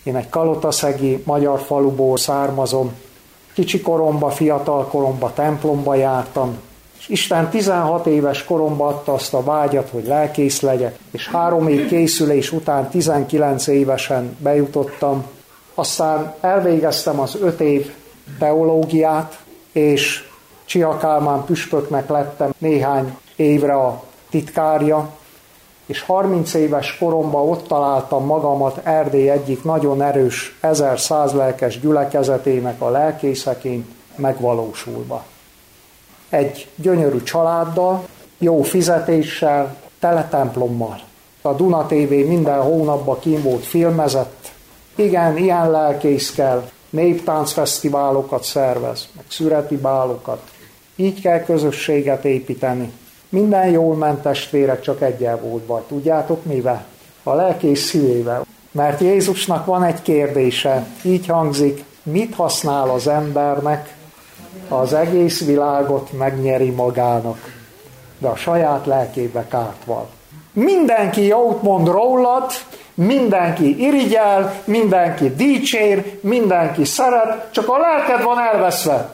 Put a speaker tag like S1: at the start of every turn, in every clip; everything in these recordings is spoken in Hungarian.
S1: Én egy kalotaszegi magyar faluból származom. Kicsi koromban, fiatal koromban templomba jártam, és Isten 16 éves koromban adta azt a vágyat, hogy lelkész legyek, és 3 év készülés után 19 évesen bejutottam. Aztán elvégeztem az 5 év teológiát, és Csiha Kálmán püspöknek lettem néhány évre a titkárja, és 30 éves koromban ott találtam magamat Erdély egyik nagyon erős 1100 lelkes gyülekezetének a lelkészeként megvalósulva. Egy gyönyörű családdal, jó fizetéssel, tele templommal. A Duna TV minden hónapban kín volt filmezett. Igen, ilyen lelkész kell, néptáncfesztiválokat szervez, meg szüreti bálokat. Így kell közösséget építeni. Minden jól ment, testvérek, csak egyel volt baj. Tudjátok mivel? A lelkész szívével. Mert Jézusnak van egy kérdése, így hangzik, mit használ az embernek, ha az egész világot megnyeri magának, de a saját lelkébe kárt val. Mindenki jót mond rólad, mindenki irigyel, mindenki dicsér, mindenki szeret, csak a lelked van elveszve.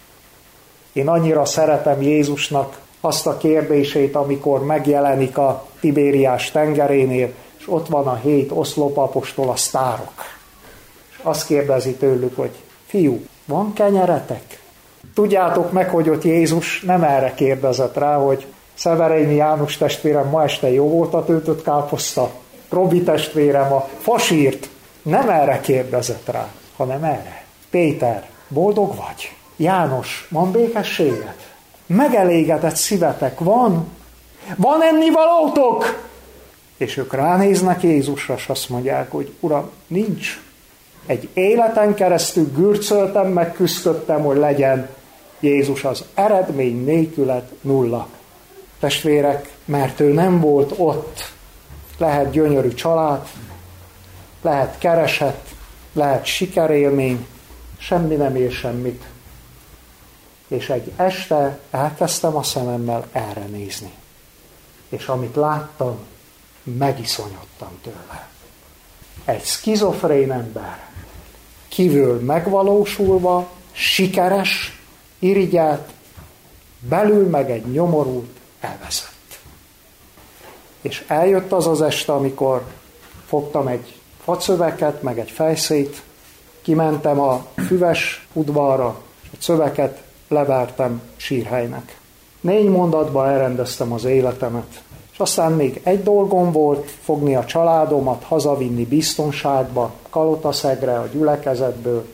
S1: Én annyira szeretem Jézusnak azt a kérdését, amikor megjelenik a Tibériás tengerénél, és ott van a 7 oszlopapostol, a sztárok. És azt kérdezi tőlük, hogy fiú, van kenyeretek? Tudjátok meg, hogy ott Jézus nem erre kérdezett rá, hogy Szevereini János testvérem, ma este jó volt a töltött káposzta, Robi testvérem a fasírt. Nem erre kérdezett rá, hanem erre. Péter, boldog vagy? János, van békességed? Megelégedett szívetek van? Van ennivalótok? És ők ránéznek Jézusra, és azt mondják, hogy Uram, nincs. Egy életen keresztül gürcöltem, megküzdöttem, hogy legyen. Jézus az eredmény nélkület nulla. Testvérek, mert ő nem volt ott. Lehet gyönyörű család, lehet kereset, lehet sikerélmény, semmi nem ér semmit. És egy este elkezdtem a szememmel erre nézni. És amit láttam, megiszonyodtam tőle. Egy szkizofrén ember, kívül megvalósulva, sikeres, irigyelt, belül meg egy nyomorult, elveszett. És eljött az az este, amikor fogtam egy facöveket, meg egy fejszét, kimentem a füves udvarra, és a szöveket levertem sírhelynek. 4 mondatban elrendeztem az életemet. És aztán még egy dolgom volt, fogni a családomat, hazavinni biztonságba, Kalotaszegre, a gyülekezetből.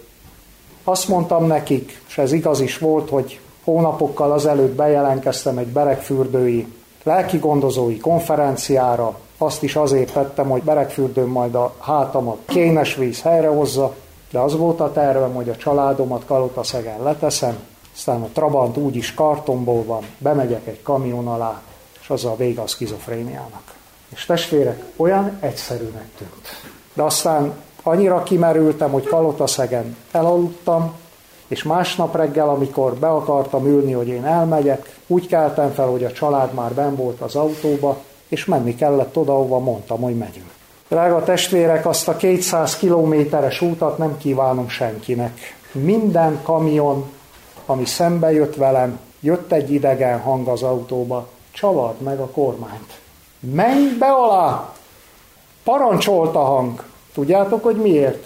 S1: Azt mondtam nekik, és ez igaz is volt, hogy hónapokkal azelőtt bejelentkeztem egy beregfürdői lelkigondozói konferenciára. Azt is azért tettem, hogy Beregfürdőn majd a hátamat kénes víz helyrehozza, de az volt a tervem, hogy a családomat Kalotaszegen leteszem, aztán a Trabant úgyis kartonból van, bemegyek egy kamion alá, és azzal vége a szkizofréniának. És testvérek, olyan egyszerűnek tűnt. De aztán annyira kimerültem, hogy Kalotaszegen elaludtam, és másnap reggel, amikor be akartam ülni, hogy én elmegyek, úgy keltem fel, hogy a család már benn volt az autóba, és menni kellett oda, ahova mondtam, hogy megyünk. Drága testvérek, azt a 200 kilométeres útat nem kívánom senkinek. Minden kamion, ami szembe jött velem, jött egy idegen hang az autóba, csavard meg a kormányt. Menj be alá! Parancsolt a hang. Tudjátok, hogy miért?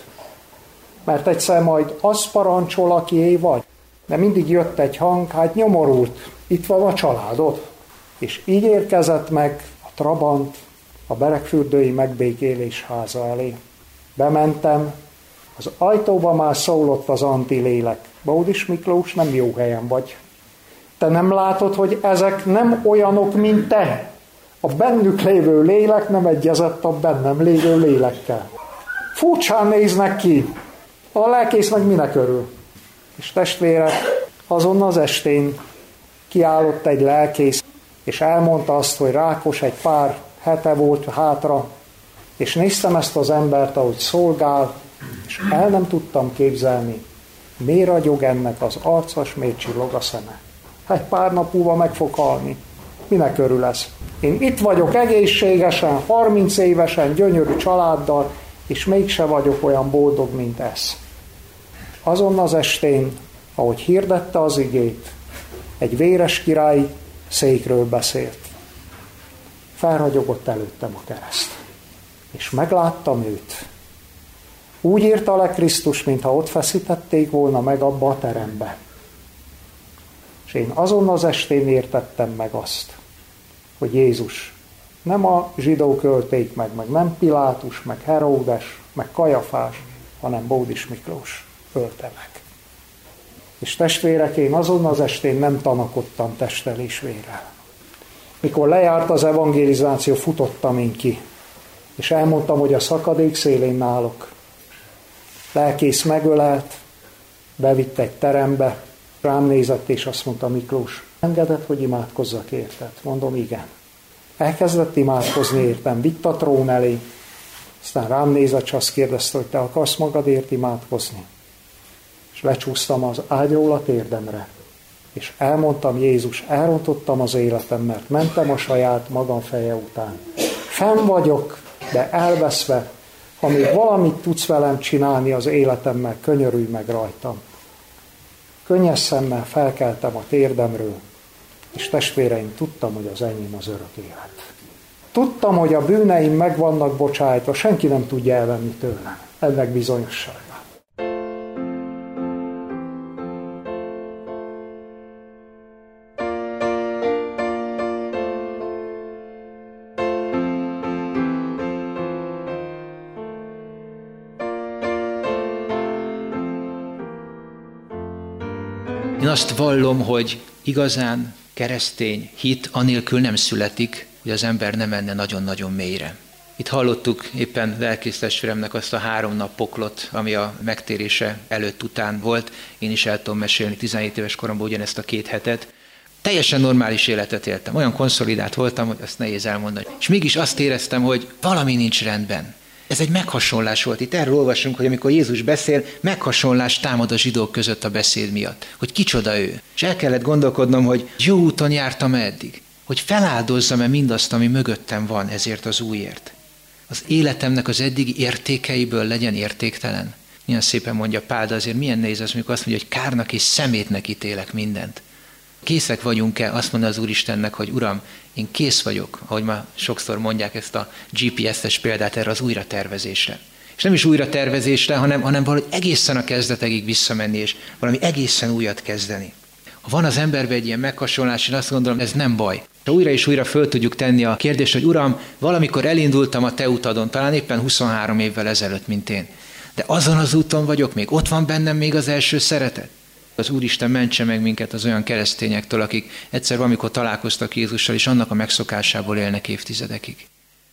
S1: Mert egyszer majd azt parancsol, akié vagy. De mindig jött egy hang, hát nyomorult, itt van a családod. És így érkezett meg a Trabant a Beregfürdői Megbékélés háza elé. Bementem, az ajtóba már szólott az antilélek. Baudis Miklós, nem jó helyen vagy. Te nem látod, hogy ezek nem olyanok, mint te? A bennük lévő lélek nem egyezett a bennem lévő lélekkel. Furcsán néznek ki. A lelkész meg minek örül? És testvérek, azon az estén kiállott egy lelkész, és elmondta azt, hogy rákos, egy pár hete volt hátra, és néztem ezt az embert, ahogy szolgál, és el nem tudtam képzelni, miért ragyog ennek az arca, s miért csillog a szeme. Egy pár nap múlva meg fog halni. Minek örül ez? Én itt vagyok egészségesen, 30 évesen, gyönyörű családdal, és mégse vagyok olyan boldog, mint ez. Azon az estén, ahogy hirdette az igét, egy véres király székről beszélt. Felragyogott előttem a kereszt, és megláttam őt. Úgy írta le Krisztus, mintha ott feszítették volna meg abba a terembe. És én azon az estén értettem meg azt, hogy Jézus nem a zsidók ölték meg nem Pilátus, meg Heródes, meg Kajafás, hanem Bódis Miklós ölte meg. És testvérek, én azon az estén nem tanakodtam testtel és vérrel. Mikor lejárt az evangelizáció, futottam én ki, és elmondtam, hogy a szakadék szélén állok. Lelkész megölelt, bevitt egy terembe, rám nézett, és azt mondta: Miklós, engedett, hogy imádkozzak érted? Mondom, igen. Elkezdett imádkozni értem, vitt a trón elé, aztán rám nézett, és azt kérdezte, hogy te akarsz magadért imádkozni? És lecsúsztam az ágyról a térdemre, és elmondtam: Jézus, elrontottam az életem, mert mentem a saját magam feje után. Fenn vagyok, de elveszve. Ha még valamit tudsz velem csinálni az életemmel, könyörülj meg rajtam. Könnyes szemmel felkeltem a térdemről, és testvéreim, tudtam, hogy az enyém az örök élet. Tudtam, hogy a bűneim meg vannak bocsájtva, senki nem tudja elvenni tőlem. Ennek bizonyossága.
S2: Én azt vallom, hogy igazán keresztény hit anélkül nem születik, hogy az ember nem menne nagyon-nagyon mélyre. Itt hallottuk éppen lelkész testvéremnek azt a 3 nap poklot, ami a megtérése előtt-után volt. Én is el tudom mesélni 17 éves koromban ugyanezt a 2 hetet. Teljesen normális életet éltem. Olyan konszolidált voltam, hogy azt nehéz elmondani. És mégis azt éreztem, hogy valami nincs rendben. Ez egy meghasonlás volt. Itt erről olvasunk, hogy amikor Jézus beszél, meghasonlás támad a zsidók között a beszéd miatt. Hogy kicsoda ő. És el kellett gondolkodnom, hogy jó úton jártam eddig. Hogy feláldozzam-e mindazt, ami mögöttem van ezért az újért. Az életemnek az eddigi értékeiből legyen értéktelen. Milyen szépen mondja Pál, de azért milyen nehéz az, amikor azt mondja, hogy kárnak és szemétnek ítélek mindent. Készek vagyunk-e azt mondani az Úristennek, hogy Uram, én kész vagyok, ahogy ma sokszor mondják ezt a GPS-es példát erre az újratervezésre. És nem is újratervezésre, hanem valahogy egészen a kezdetekig visszamenni, és valami egészen újat kezdeni. Ha van az emberben egy ilyen meghasonlás, én azt gondolom, ez nem baj. Ha újra és újra föl tudjuk tenni a kérdést, hogy Uram, valamikor elindultam a te utadon, talán éppen 23 évvel ezelőtt, mint én. De azon az úton vagyok még, ott van bennem még az első szeretet. Az Úristen mentse meg minket az olyan keresztényektől, akik egyszer valamikor találkoztak Jézussal, és annak a megszokásából élnek évtizedekig.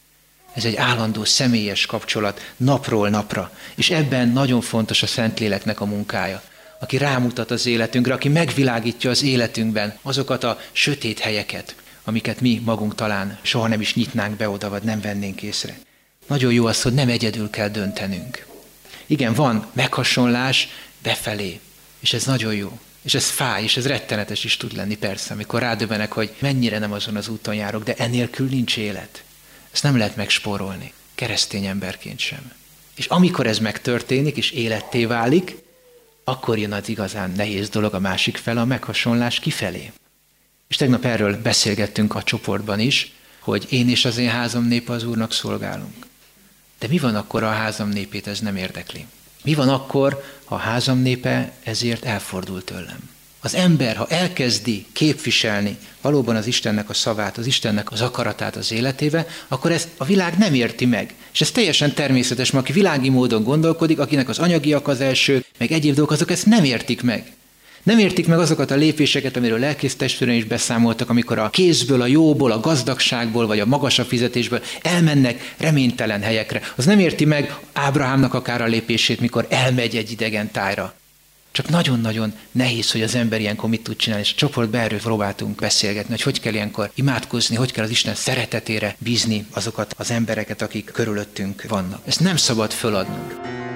S2: Ez egy állandó, személyes kapcsolat napról napra, és ebben nagyon fontos a Szentléleknek a munkája, aki rámutat az életünkre, aki megvilágítja az életünkben azokat a sötét helyeket, amiket mi magunk talán soha nem is nyitnánk be oda, vagy nem vennénk észre. Nagyon jó az, hogy nem egyedül kell döntenünk. Igen, van meghasonlás befelé, és ez nagyon jó. És ez fáj, és ez rettenetes is tud lenni persze, amikor rádöbbenek, hogy mennyire nem azon az úton járok, de enélkül nincs élet. Ezt nem lehet megspórolni, keresztény emberként sem. És amikor ez megtörténik, és életté válik, akkor jön az igazán nehéz dolog a másik fele, a meghasonlás kifelé. És tegnap erről beszélgettünk a csoportban is, hogy én és az én házam népe az Úrnak szolgálunk. De mi van akkor, ha a házam népét ez nem érdekli? Mi van akkor, ha a házam népe ezért elfordul tőlem? Az ember, ha elkezdi képviselni valóban az Istennek a szavát, az Istennek az akaratát az életébe, akkor ezt a világ nem érti meg. És ez teljesen természetes, mert aki világi módon gondolkodik, akinek az anyagiak az első, meg egyéb dolgok, azok ezt nem értik meg. Nem értik meg azokat a lépéseket, amiről lelkész testvérem is beszámoltak, amikor a kézből, a jóból, a gazdagságból, vagy a magasabb fizetésből elmennek reménytelen helyekre. Az nem érti meg Ábrahámnak akár a lépését, mikor elmegy egy idegen tájra. Csak nagyon-nagyon nehéz, hogy az ember ilyenkor mit tud csinálni, és a csoportban erről próbáltunk beszélgetni, hogy kell ilyenkor imádkozni, hogy kell az Isten szeretetére bízni azokat az embereket, akik körülöttünk vannak. Ezt nem szabad föladnunk.